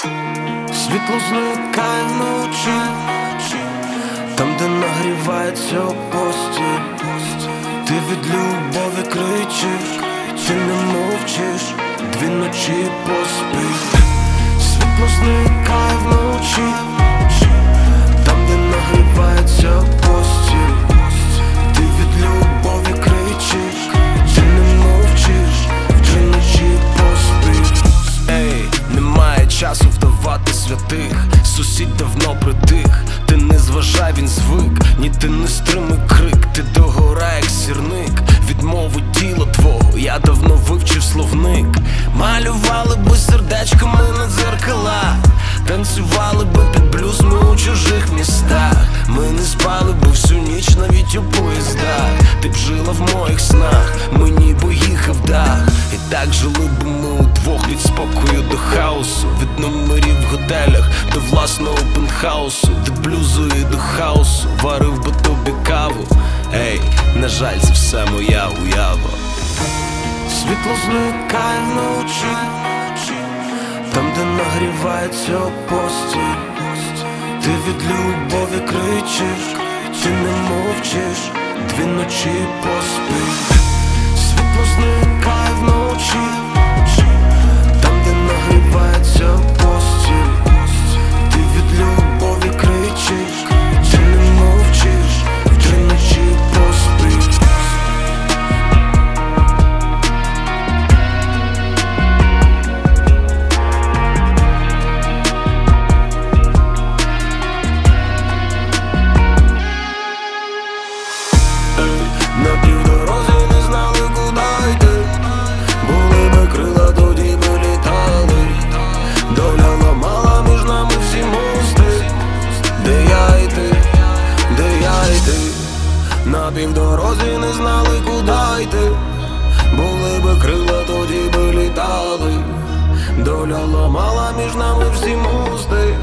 Світло зникає вночі, там, де нагрівається постіль. Ти від любові кричиш, ти не мовчиш, 2 ночі поспіль. Світло зникає вночі, там, де нагрівається постіль. Ти від любові кричиш, ти не мовчиш, 2 ночі поспіль. Ей, немає часу вдавати святих, сусід давно притих. Ти не зважай, він звик, ні ти не стримуй крик. Ти догора, як сірник, відмову тіла твого я давно вивчив словник. Малювали би сердечками на дзеркалах, танцювали би під блюз ми у чужих містах. Ми не спали би всю ніч навіть у поїздах. Ти б жила в моїх снах, мені б їхав дах. І так жили б ми удвох від спокою до хаосу, від номерів в готелях до власного пентхаусу, від блюзу і до хаосу варив би тобі каву. Ей, на жаль, це все моя уява. Світло зникає вночі, там, де нагрівається постіль. Ти від любові кричиш, ти не мовчиш, 2 ночі поспіль. Світло зникає вночі, там, де нагрівається постіль. Ти від любові кричиш, ти не мовчиш, 2 ночі поспіль. На півдорозі не знали, куди йти. Були би крила, тоді би літали. Доля ламала між нами всі мости. Де я і ти, де я і ти. На півдорозі не знали, куди йти. Були би крила, тоді би літали. Доля ламала між нами всі мости.